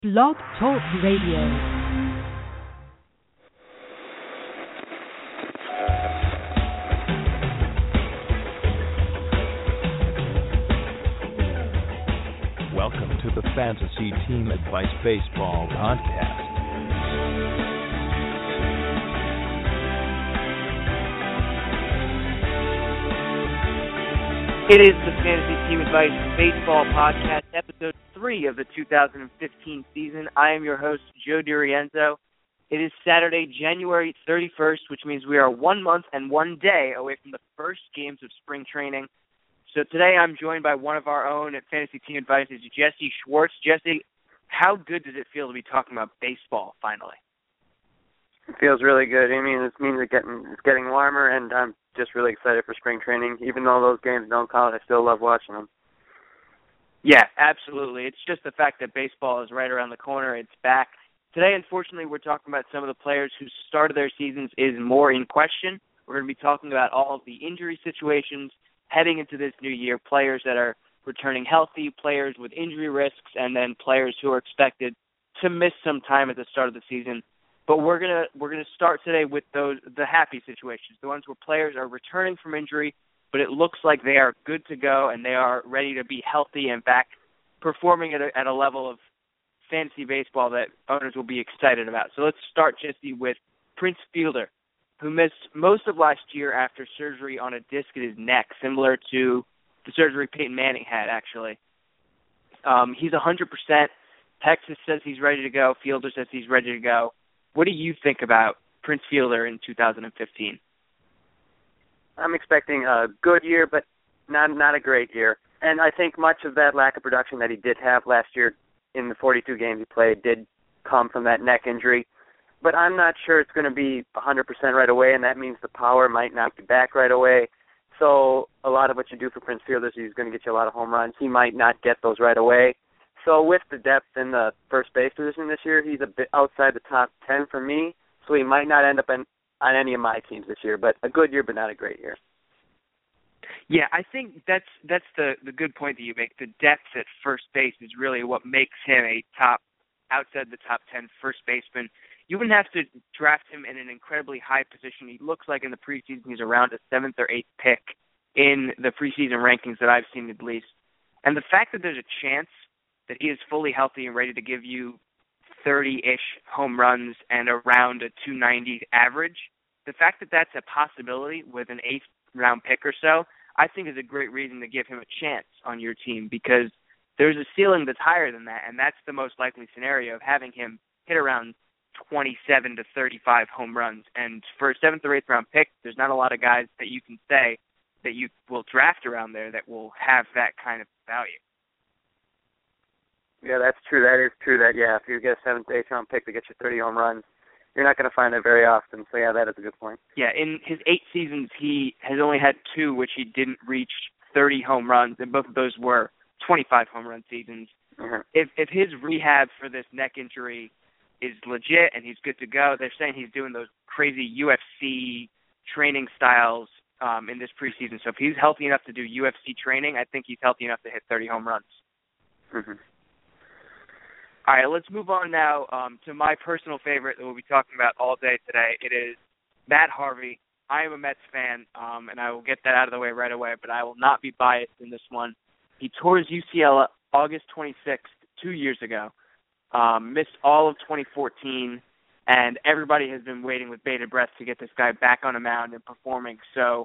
Blog Talk Radio. Welcome to the Fantasy Team Advice Baseball Podcast. It is the Fantasy Team Advice Baseball Podcast, Episode 3 of the 2015 season. I am your host, Joe DiRienzo. It is Saturday, January 31st, which means we are 1 month and 1 day away from the first games of spring training. So today I'm joined by one of our own at Fantasy Team Advice's, Jesse Schwartz. Jesse, how good does it feel to be talking about baseball finally? It feels really good. I mean, it means it's getting warmer, and I'm just really excited for spring training. Even though those games don't count, I still love watching them. Yeah, absolutely. It's just the fact that baseball is right around the corner. It's back. Today, unfortunately, we're talking about some of the players who started their seasons is more in question. We're going to be talking about all of the injury situations heading into this new year, players that are returning healthy, players with injury risks, and then players who are expected to miss some time at the start of the season. But we're gonna start today with the happy situations, the ones where players are returning from injury, but it looks like they are good to go and they are ready to be healthy and back performing at a level of fantasy baseball that owners will be excited about. So let's start, Jesse, with Prince Fielder, who missed most of last year after surgery on a disc in his neck, similar to the surgery Peyton Manning had, actually. He's 100%. Texas says he's ready to go. Fielder says he's ready to go. What do you think about Prince Fielder in 2015? I'm expecting a good year, but not a great year. And I think much of that lack of production that he did have last year in the 42 games he played did come from that neck injury. But I'm not sure it's going to be 100% right away, and that means the power might not be back right away. So a lot of what you do for Prince Fielder is he's going to get you a lot of home runs. He might not get those right away. So with the depth in the first base position this year, he's a bit outside the top 10 for me, so he might not end up on any of my teams this year, but a good year but not a great year. Yeah, I think that's the good point that you make. The depth at first base is really what makes him a outside the top 10 first baseman. You wouldn't have to draft him in an incredibly high position. He looks like in the preseason he's around a 7th or 8th pick in the preseason rankings that I've seen at least. And the fact that there's a chance that he is fully healthy and ready to give you 30-ish home runs and around a 290 average, the fact that that's a possibility with an 8th-round pick or so, I think is a great reason to give him a chance on your team because there's a ceiling that's higher than that, and that's the most likely scenario of having him hit around 27 to 35 home runs. And for a 7th or 8th-round pick, there's not a lot of guys that you can say that you will draft around there that will have that kind of value. Yeah, that's true. That is true. That if you get a 7th, 8th-round pick that gets you 30 home runs, you're not going to find that very often. So yeah, that is a good point. Yeah, in his 8 seasons, he has only had 2 which he didn't reach 30 home runs, and both of those were 25 home run seasons. Mm-hmm. If his rehab for this neck injury is legit and he's good to go, they're saying he's doing those crazy UFC training styles in this preseason. So if he's healthy enough to do UFC training, I think he's healthy enough to hit 30 home runs. Mm-hmm. All right, let's move on now to my personal favorite that we'll be talking about all day today. It is Matt Harvey. I am a Mets fan, and I will get that out of the way right away, but I will not be biased in this one. He tore his UCL August 26th, 2 years ago, missed all of 2014, and everybody has been waiting with bated breath to get this guy back on a mound and performing. So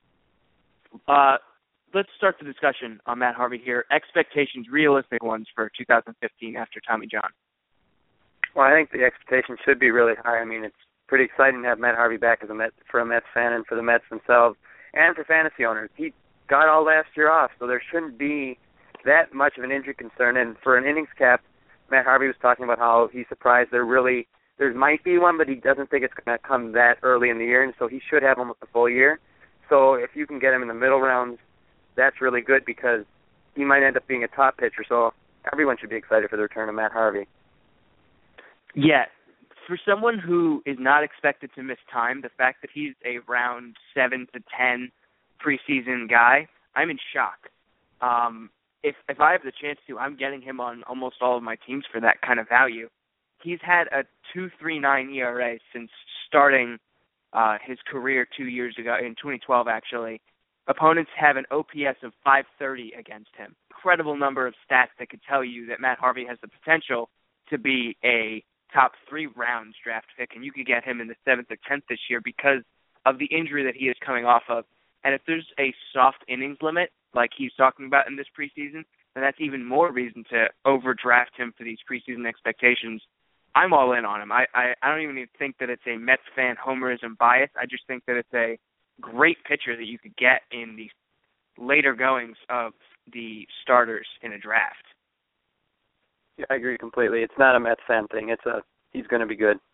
let's start the discussion on Matt Harvey here. Expectations, realistic ones for 2015 after Tommy John. Well, I think the expectations should be really high. I mean, it's pretty exciting to have Matt Harvey back as for a Mets fan and for the Mets themselves and for fantasy owners. He got all last year off, so there shouldn't be that much of an injury concern. And for an innings cap, Matt Harvey was talking about how he's surprised there might be one, but he doesn't think it's going to come that early in the year, and so he should have almost a full year. So if you can get him in the middle rounds, that's really good because he might end up being a top pitcher. So everyone should be excited for the return of Matt Harvey. Yeah. For someone who is not expected to miss time, the fact that he's a round 7 to 10 preseason guy, I'm in shock. if I have the chance to, I'm getting him on almost all of my teams for that kind of value. He's had a 2.39 ERA since starting his career 2 years ago, in 2012 actually. Opponents have an OPS of 530 against him. Incredible number of stats that could tell you that Matt Harvey has the potential to be a top 3 rounds draft pick, and you could get him in the 7th or 10th this year because of the injury that he is coming off of. And if there's a soft innings limit, like he's talking about in this preseason, then that's even more reason to overdraft him for these preseason expectations. I'm all in on him. I don't even think that it's a Mets fan homerism bias. I just think that it's a great pitcher that you could get in the later goings of the starters in a draft. Yeah, I agree completely. It's not a Mets fan thing. He's going to be good.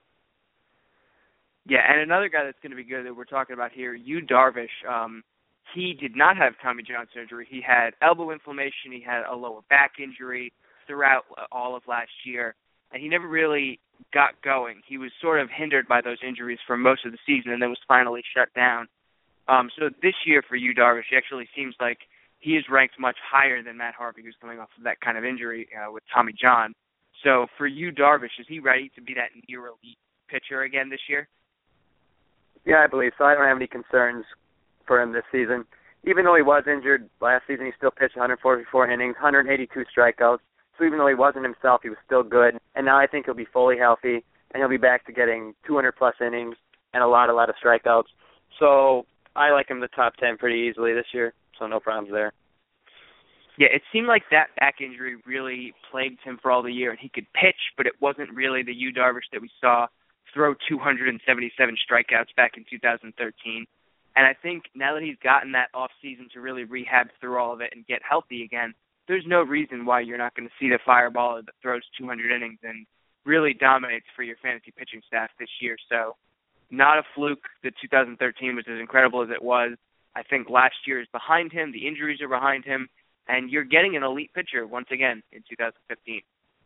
Yeah, and another guy that's going to be good that we're talking about here, Yu Darvish. He did not have Tommy John surgery. He had elbow inflammation. He had a lower back injury throughout all of last year, and he never really got going. He was sort of hindered by those injuries for most of the season and then was finally shut down. So this year for Yu Darvish, he actually seems like he is ranked much higher than Matt Harvey, who's coming off of that kind of injury with Tommy John. So for Yu Darvish, is he ready to be that near elite pitcher again this year? Yeah, I believe so. I don't have any concerns for him this season. Even though he was injured last season, he still pitched 144 innings, 182 strikeouts. So even though he wasn't himself, he was still good. And now I think he'll be fully healthy, and he'll be back to getting 200-plus innings and a lot of strikeouts. So I like him in the top 10 pretty easily this year, so no problems there. Yeah, it seemed like that back injury really plagued him for all the year, and he could pitch, but it wasn't really the Yu Darvish that we saw throw 277 strikeouts back in 2013. And I think now that he's gotten that off season to really rehab through all of it and get healthy again, there's no reason why you're not going to see the fireballer that throws 200 innings and really dominates for your fantasy pitching staff this year. So not a fluke that 2013 was as incredible as it was. I think last year is behind him. The injuries are behind him. And you're getting an elite pitcher once again in 2015.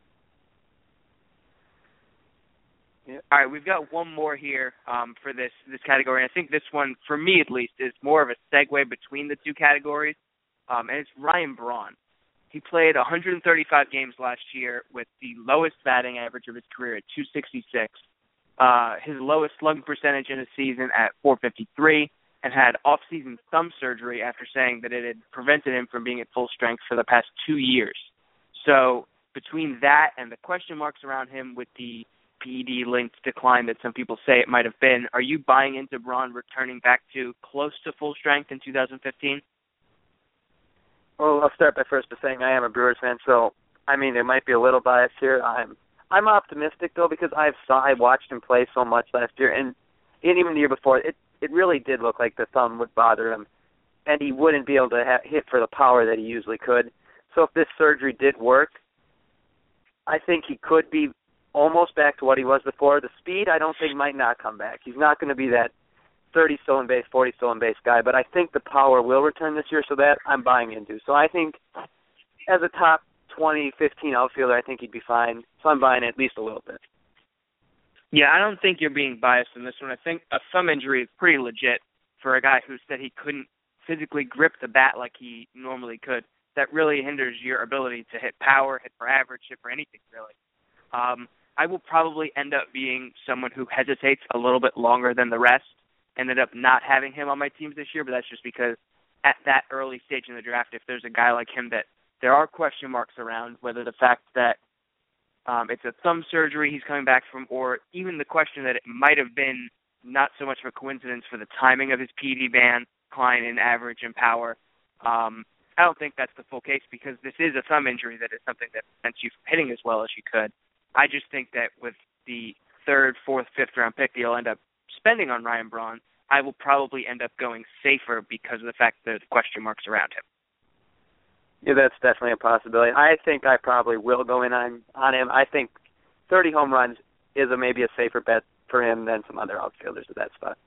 Yep. All right, we've got one more here for this category. And I think this one, for me at least, is more of a segue between the two categories, and it's Ryan Braun. He played 135 games last year with the lowest batting average of his career at 266, his lowest slugging percentage in a season at 453, and had off-season thumb surgery after saying that it had prevented him from being at full strength for the past 2 years. So between that and the question marks around him with the PED-linked decline that some people say it might have been, are you buying into Braun returning back to close to full strength in 2015? Well, I'll start by first saying I am a Brewers fan, so I mean there might be a little bias here. I'm optimistic though because I watched him play so much last year, and even the year before, it really did look like the thumb would bother him, and he wouldn't be able to hit for the power that he usually could. So if this surgery did work, I think he could be almost back to what he was before. The speed, I don't think, might not come back. He's not going to be that 30 stolen base, 40 stolen base guy, but I think the power will return this year, so that I'm buying into. So I think as a top 20, 15 outfielder, I think he'd be fine. So I'm buying at least a little bit. Yeah, I don't think you're being biased in this one. I think a thumb injury is pretty legit for a guy who said he couldn't physically grip the bat like he normally could. That really hinders your ability to hit power, hit for average, hit for anything, really. I will probably end up being someone who hesitates a little bit longer than the rest, ended up not having him on my teams this year, but that's just because at that early stage in the draft, if there's a guy like him that there are question marks around, whether the fact that it's a thumb surgery he's coming back from, or even the question that it might have been not so much of a coincidence for the timing of his PED ban, decline in average and power. I don't think that's the full case because this is a thumb injury that is something that prevents you from hitting as well as you could. I just think that with the 3rd, 4th, 5th round pick that you'll end up spending on Ryan Braun, I will probably end up going safer because of the fact that there's question marks around him. Yeah, that's definitely a possibility. I think I probably will go in on him. I think 30 home runs is maybe a safer bet for him than some other outfielders at that spot.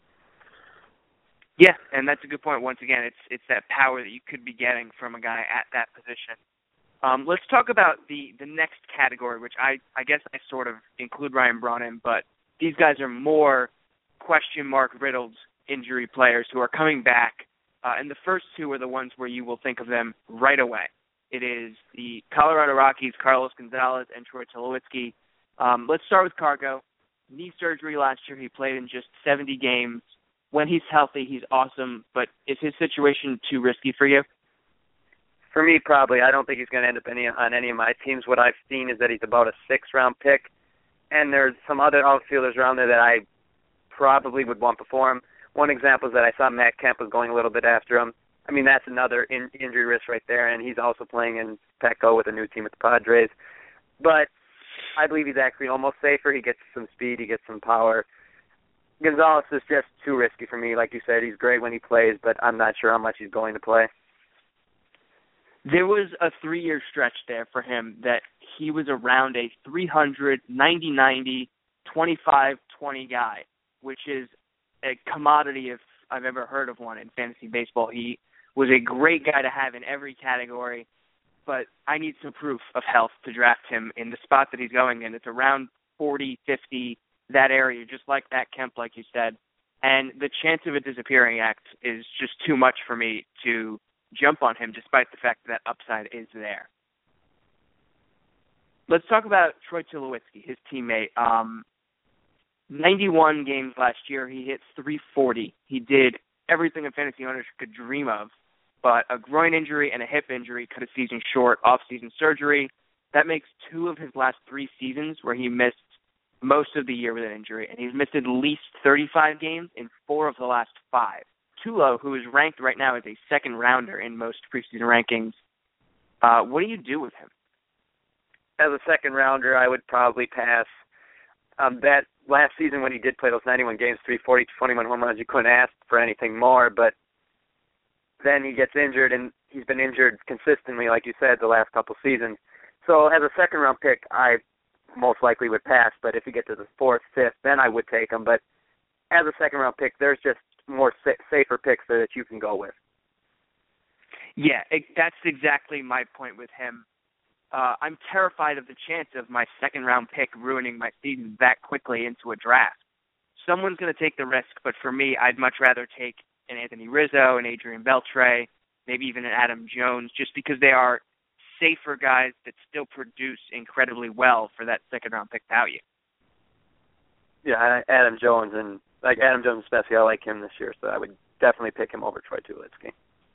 Yeah, and that's a good point. Once again, it's that power that you could be getting from a guy at that position. Let's talk about the next category, which I guess I sort of include Ryan Braun in, but these guys are more question mark riddled injury players who are coming back, and the first two are the ones where you will think of them right away. It is the Colorado Rockies, Carlos Gonzalez, and Troy Tulowitzki. Let's start with Cargo. Knee surgery last year. He played in just 70 games. When he's healthy, he's awesome, but is his situation too risky for you? For me, probably. I don't think he's going to end up on any of my teams. What I've seen is that he's about a 6th-round pick, and there's some other outfielders around there that I probably would want before him. One example is that I saw Matt Kemp was going a little bit after him. I mean, that's another injury risk right there, and he's also playing in Petco with a new team with the Padres. But I believe he's actually almost safer. He gets some speed. He gets some power. Gonzalez is just too risky for me. Like you said, he's great when he plays, but I'm not sure how much he's going to play. There was a 3-year stretch there for him that he was around a 300, 90-90, 25-20 guy, which is a commodity if I've ever heard of one in fantasy baseball. He was a great guy to have in every category, but I need some proof of health to draft him in the spot that he's going in. It's around 40, 50, that area, just like that Kemp, like you said. And the chance of a disappearing act is just too much for me to jump on him, despite the fact that upside is there. Let's talk about Troy Tulowitzki, his teammate. 91 games last year. He hit 340. He did everything a fantasy owner could dream of, but a groin injury and a hip injury cut his season short, off-season surgery. That makes 2 of his last 3 seasons where he missed most of the year with an injury, and he's missed at least 35 games in 4 of the last 5. Tulo, who is ranked right now as a 2nd-rounder in most preseason rankings, what do you do with him? As a 2nd-rounder, I would probably pass. That last season when he did play those 91 games, 340, 21 home runs, you couldn't ask for anything more, but then he gets injured, and he's been injured consistently, like you said, the last couple seasons. So as a 2nd-round pick, I most likely would pass, but if you get to the 4th, 5th, then I would take him. But as a 2nd-round pick, there's just more safer picks that you can go with. Yeah, that's exactly my point with him. I'm terrified of the chance of my 2nd-round pick ruining my season that quickly into a draft. Someone's going to take the risk, but for me, I'd much rather take an Anthony Rizzo, an Adrian Beltre, maybe even an Adam Jones, just because they are safer guys that still produce incredibly well for that 2nd-round pick value. Yeah, Adam Jones, and like Adam Jones especially, I like him this year, so I would definitely pick him over Troy Tulowitzki.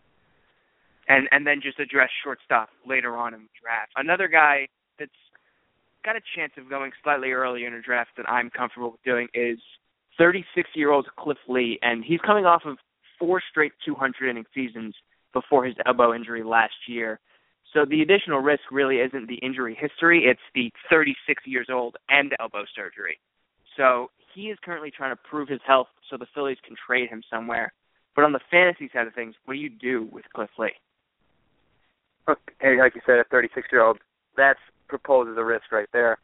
And then just address shortstop later on in the draft. Another guy that's got a chance of going slightly earlier in a draft that I'm comfortable with doing is 36-year-old Cliff Lee, and he's coming off of 4 straight 200-inning seasons before his elbow injury last year. So the additional risk really isn't the injury history, it's the 36 years old and elbow surgery. So he is currently trying to prove his health so the Phillies can trade him somewhere. But on the fantasy side of things, what do you do with Cliff Lee? Hey, like you said, a 36-year-old, that proposes a risk right there.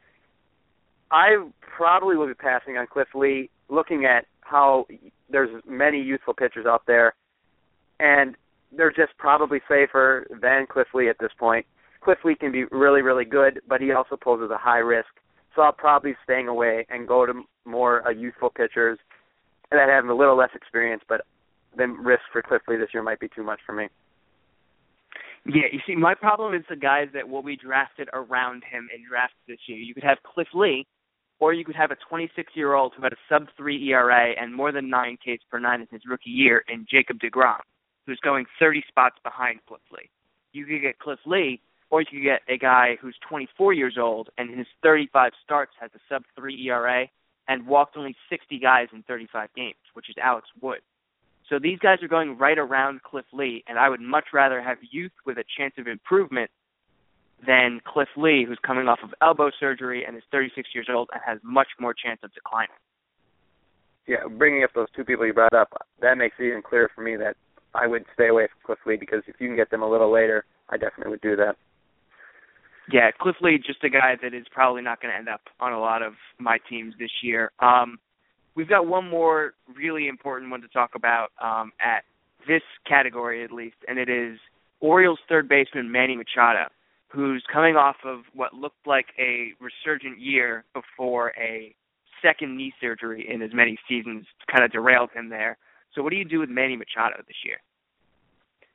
I probably will be passing on Cliff Lee, looking at how there's many youthful pitchers out there, and they're just probably safer than Cliff Lee at this point. Cliff Lee can be really, really good, but he also poses a high risk. So I'll probably staying away and go to more youthful pitchers that have a little less experience, but the risk for Cliff Lee this year might be too much for me. Yeah, you see, my problem is the guys that will be drafted around him in drafts this year. You could have Cliff Lee, or you could have a 26-year-old who had a sub-3 ERA and more than 9 Ks per 9 in his rookie year in Jacob deGrom, who's going 30 spots behind Cliff Lee. You could get Cliff Lee, or you could get a guy who's 24 years old and in his 35 starts has a sub-3 ERA and walked only 60 guys in 35 games, which is Alex Wood. So these guys are going right around Cliff Lee, and I would much rather have youth with a chance of improvement than Cliff Lee, who's coming off of elbow surgery and is 36 years old and has much more chance of declining. Yeah, bringing up those 2 people you brought up, that makes it even clearer for me that I would stay away from Cliff Lee, because if you can get them a little later, I definitely would do that. Yeah, Cliff Lee, just a guy that is probably not going to end up on a lot of my teams this year. We've got one more really important one to talk about at this category at least, and it is Orioles third baseman Manny Machado, who's coming off of what looked like a resurgent year before a second knee surgery in as many seasons kind of derailed him there. So what do you do with Manny Machado this year?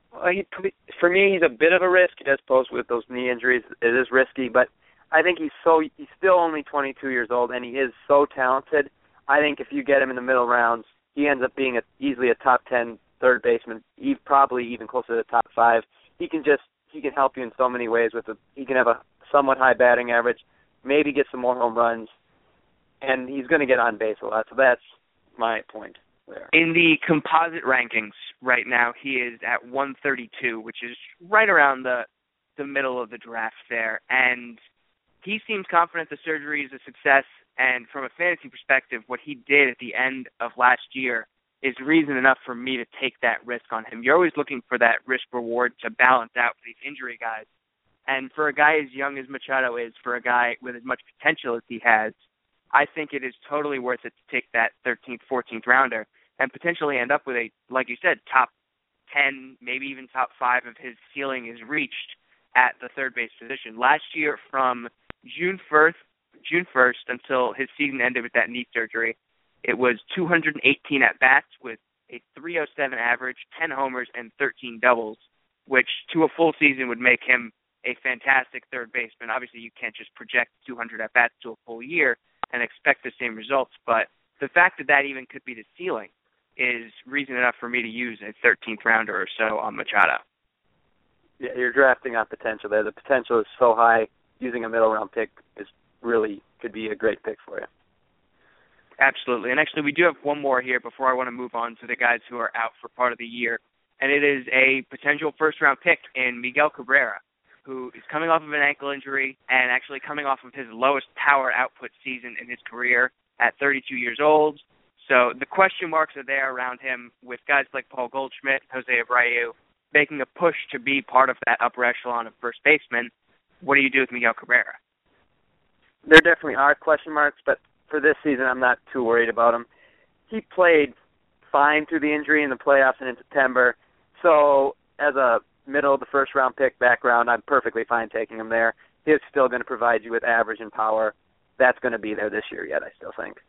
For me, he's a bit of a risk. He does pose with those knee injuries. It is risky, but I think he's still only 22 years old, and he is so talented. I think if you get him in the middle rounds, he ends up being easily a top 10 third baseman, probably even closer to the top 5. He can help you in so many ways. He can have a somewhat high batting average, maybe get some more home runs, and he's going to get on base a lot. So that's my point there. In the composite rankings right now, he is at 132, which is right around the middle of the draft there. And he seems confident the surgery is a success. And from a fantasy perspective, what he did at the end of last year is reason enough for me to take that risk on him. You're always looking for that risk-reward to balance out for these injury guys. And for a guy as young as Machado is, for a guy with as much potential as he has, I think it is totally worth it to take that 13th, 14th rounder and potentially end up with a, like you said, top 10, maybe even top 5 if his ceiling is reached at the third base position. Last year, from June 1st until his season ended with that knee surgery, it was 218 at-bats with a 307 average, 10 homers, and 13 doubles, which to a full season would make him a fantastic third baseman. Obviously, you can't just project 200 at-bats to a full year and expect the same results, but the fact that even could be the ceiling is reason enough for me to use a 13th rounder or so on Machado. Yeah, you're drafting on potential there. The potential is so high, using a middle-round pick could be a great pick for you. Absolutely. And actually, we do have one more here before I want to move on to the guys who are out for part of the year, and it is a potential first-round pick in Miguel Cabrera, who is coming off of an ankle injury and actually coming off of his lowest power output season in his career at 32 years old. So the question marks are there around him with guys like Paul Goldschmidt, Jose Abreu, making a push to be part of that upper echelon of first baseman. What do you do with Miguel Cabrera? There definitely are question marks, but for this season, I'm not too worried about him. He played fine through the injury in the playoffs and in September, so as a middle of the first-round pick background, I'm perfectly fine taking him there. He's still going to provide you with average and power. That's going to be there this year yet, I still think.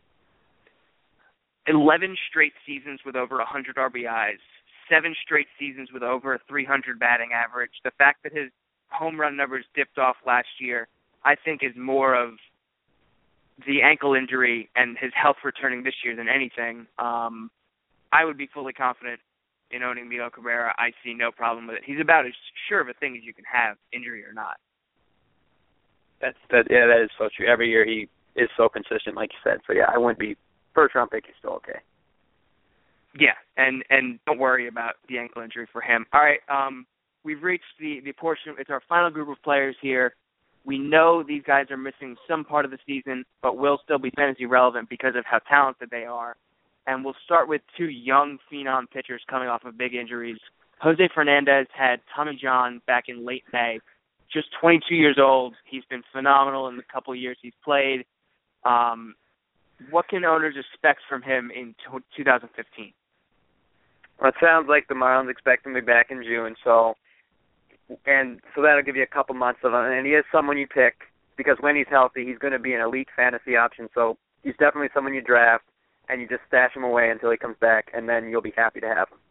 11 straight seasons with over 100 RBIs, 7 straight seasons with over a 300 batting average. The fact that his home run numbers dipped off last year, I think, is more of the ankle injury and his health returning this year than anything. I would be fully confident in owning Miguel Cabrera. I see no problem with it. He's about as sure of a thing as you can have, injury or not. That is so true. Every year he is so consistent, like you said. So, yeah, I wouldn't be first-round pick. He's still okay. Yeah, and don't worry about the ankle injury for him. All right, we've reached the portion. It's our final group of players here. We know these guys are missing some part of the season, but will still be fantasy relevant because of how talented they are. And we'll start with 2 young phenom pitchers coming off of big injuries. Jose Fernandez had Tommy John back in late May. Just 22 years old. He's been phenomenal in the couple of years he's played. What can owners expect from him in 2015? Well, it sounds like the Marlins expect him to be back in June, so that'll give you a couple months of him. And he is someone you pick because when he's healthy, he's going to be an elite fantasy option. So he's definitely someone you draft, and you just stash him away until he comes back, and then you'll be happy to have him.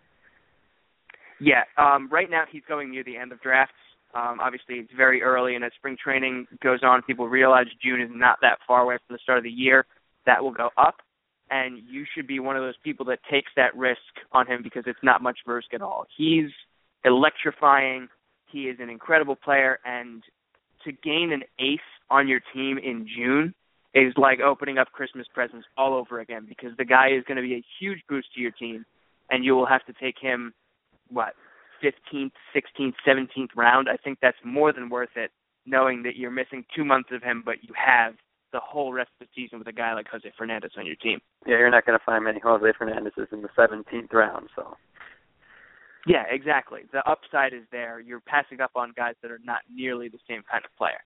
Yeah, right now he's going near the end of drafts. Obviously, it's very early, and as spring training goes on, people realize June is not that far away from the start of the year. That will go up, and you should be one of those people that takes that risk on him because it's not much risk at all. He's electrifying. He is an incredible player, and to gain an ace on your team in June is like opening up Christmas presents all over again because the guy is going to be a huge boost to your team, and you will have to take him, 15th, 16th, 17th round. I think that's more than worth it, knowing that you're missing 2 months of him, but you have the whole rest of the season with a guy like Jose Fernandez on your team. Yeah, you're not going to find many Jose Fernandezes in the 17th round, so. Yeah, exactly. The upside is there. You're passing up on guys that are not nearly the same kind of player.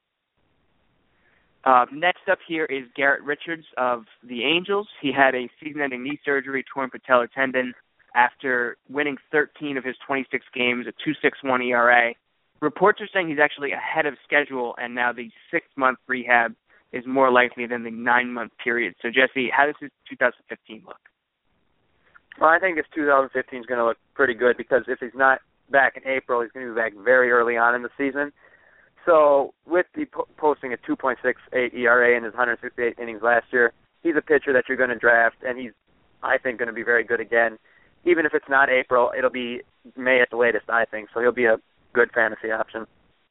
Next up here is Garrett Richards of the Angels. He had a season-ending knee surgery, torn patellar tendon, after winning 13 of his 26 games, a 2.61 ERA. Reports are saying he's actually ahead of schedule, and now the 6-month rehab is more likely than the 9-month period. So, Jesse, how does his 2015 look? Well, I think his 2015 is going to look pretty good because if he's not back in April. He's going to be back very early on in the season. So with the posting a 2.68 ERA in his 168 innings last year, he's a pitcher that you're going to draft, and he's, I think, going to be very good again. Even if it's not April, it'll be May at the latest, I think. So he'll be a good fantasy option.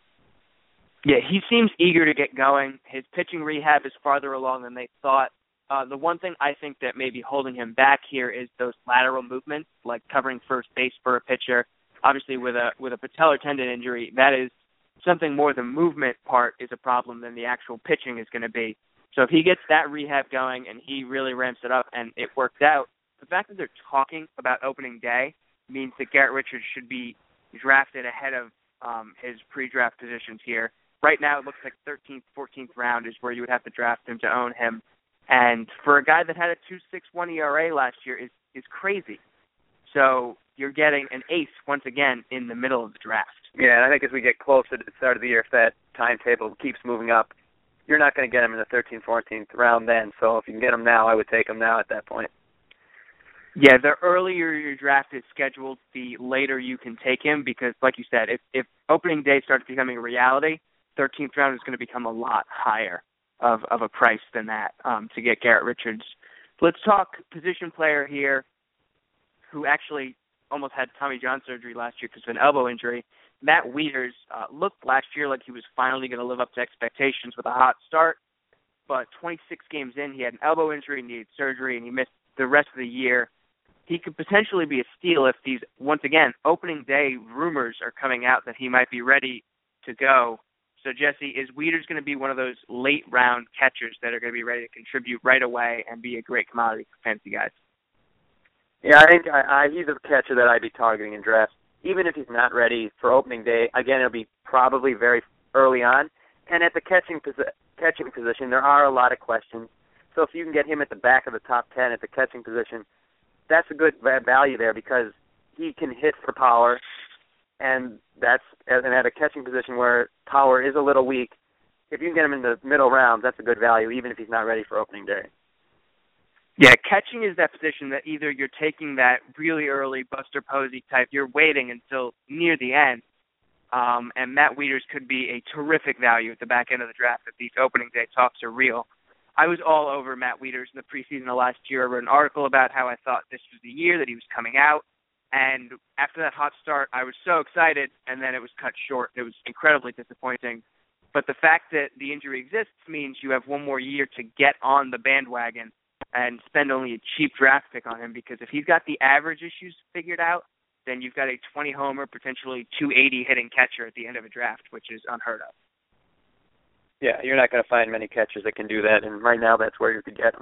Yeah, he seems eager to get going. His pitching rehab is farther along than they thought. The one thing I think that may be holding him back here is those lateral movements, like covering first base for a pitcher. Obviously, with a patellar tendon injury, that is something more the movement part is a problem than the actual pitching is going to be. So if he gets that rehab going and he really ramps it up and it works out, the fact that they're talking about opening day means that Garrett Richards should be drafted ahead of his pre-draft positions here. Right now, it looks like 13th, 14th round is where you would have to draft him to own him. And for a guy that had a 2.61 ERA last year is crazy. So you're getting an ace once again in the middle of the draft. Yeah, and I think as we get closer to the start of the year, if that timetable keeps moving up, you're not going to get him in the 13th, 14th round then. So if you can get him now, I would take him now at that point. Yeah, the earlier your draft is scheduled, the later you can take him because, like you said, if opening day starts becoming a reality, 13th round is going to become a lot higher of a price than that to get Garrett Richards. Let's talk position player here who actually almost had Tommy John surgery last year because of an elbow injury. Matt Wieters looked last year like he was finally going to live up to expectations with a hot start, but 26 games in, he had an elbow injury, needed surgery, and he missed the rest of the year. He could potentially be a steal if these, once again, opening day rumors are coming out that he might be ready to go. So, Jesse, is Wieters going to be one of those late-round catchers that are going to be ready to contribute right away and be a great commodity for fantasy guys? Yeah, I think he's a catcher that I'd be targeting in drafts. Even if he's not ready for opening day, again, it'll be probably very early on. And at the catching position, there are a lot of questions. So if you can get him at the back of the top 10 at the catching position, that's a good value there because he can hit for power, and at a catching position where power is a little weak, if you can get him in the middle rounds, that's a good value, even if he's not ready for opening day. Yeah, catching is that position that either you're taking that really early Buster Posey type, you're waiting until near the end, and Matt Wieters could be a terrific value at the back end of the draft if these opening day talks are real. I was all over Matt Wieters in the preseason of last year. I wrote an article about how I thought this was the year that he was coming out, and after that hot start, I was so excited, and then it was cut short. It was incredibly disappointing. But the fact that the injury exists means you have one more year to get on the bandwagon and spend only a cheap draft pick on him, because if he's got the average issues figured out, then you've got a 20-homer, potentially 280 hitting catcher at the end of a draft, which is unheard of. Yeah, you're not going to find many catchers that can do that, and right now that's where you could get them.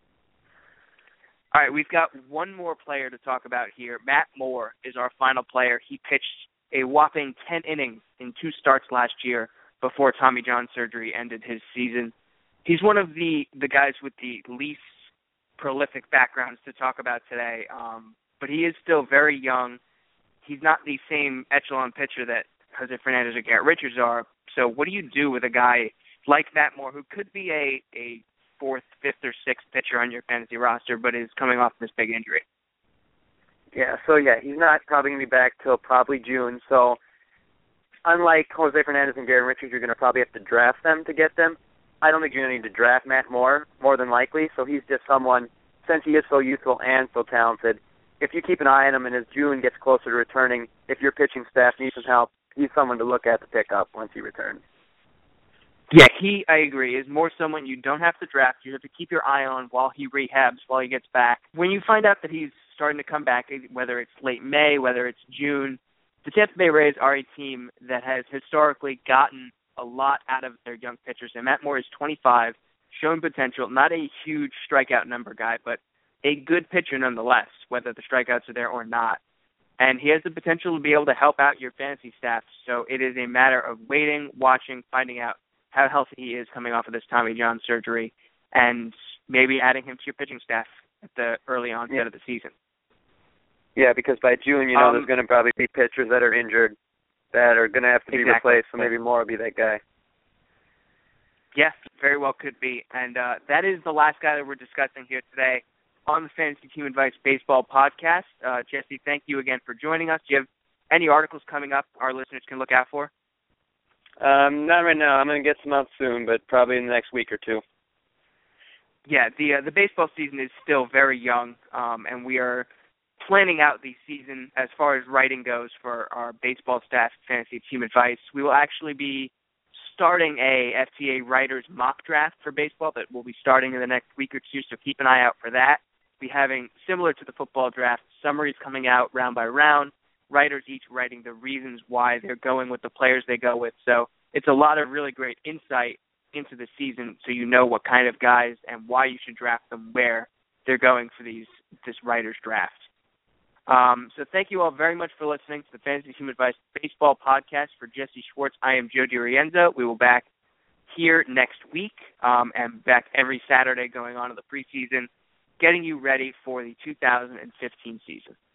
All right, we've got one more player to talk about here. Matt Moore is our final player. He pitched a whopping 10 innings in 2 starts last year before Tommy John surgery ended his season. He's one of the guys with the least prolific backgrounds to talk about today, but he is still very young. He's not the same echelon pitcher that Jose Fernandez or Garrett Richards are. So what do you do with a guy like Matt Moore, who could be a 4th, 5th, or 6th pitcher on your fantasy roster, but is coming off this big injury? Yeah, he's not probably going to be back till probably June. So unlike Jose Fernandez and Garrett Richards, you're going to probably have to draft them to get them. I don't think you're going to need to draft Matt Moore, more than likely. So he's just someone, since he is so youthful and so talented, if you keep an eye on him and as June gets closer to returning, if your pitching staff needs some help, he's someone to look at to pick up once he returns. Yeah, I agree, is more someone you don't have to draft. You have to keep your eye on while he rehabs, while he gets back. When you find out that he's starting to come back, whether it's late May, whether it's June, the Tampa Bay Rays are a team that has historically gotten a lot out of their young pitchers. And Matt Moore is 25, showing potential, not a huge strikeout number guy, but a good pitcher nonetheless, whether the strikeouts are there or not. And he has the potential to be able to help out your fantasy staff. So it is a matter of waiting, watching, finding out how healthy he is coming off of this Tommy John surgery, and maybe adding him to your pitching staff at the early onset of the season. Yeah, because by June, there's going to probably be pitchers that are injured that are going to have to be replaced, so maybe Moore will be that guy. Yes, very well could be. And that is the last guy that we're discussing here today on the Fantasy Team Advice Baseball podcast. Jesse, thank you again for joining us. Do you have any articles coming up our listeners can look out for? Not right now. I'm going to get some out soon, but probably in the next week or two. Yeah, the baseball season is still very young, and we are planning out the season as far as writing goes for our baseball staff at Fantasy Team Advice. We will actually be starting a FTA writers mock draft for baseball that will be starting in the next week or two, so keep an eye out for that. We'll be having, similar to the football draft, summaries coming out round by round, writers each writing the reasons why they're going with the players they go with. So it's a lot of really great insight into the season, so you know what kind of guys and why you should draft them where they're going for this writers draft. So thank you all very much for listening to the Fantasy Team Advice Baseball Podcast. For Jesse Schwartz, I am Joe DiRienzo. We will be back here next week and back every Saturday going on in the preseason, getting you ready for the 2015 season.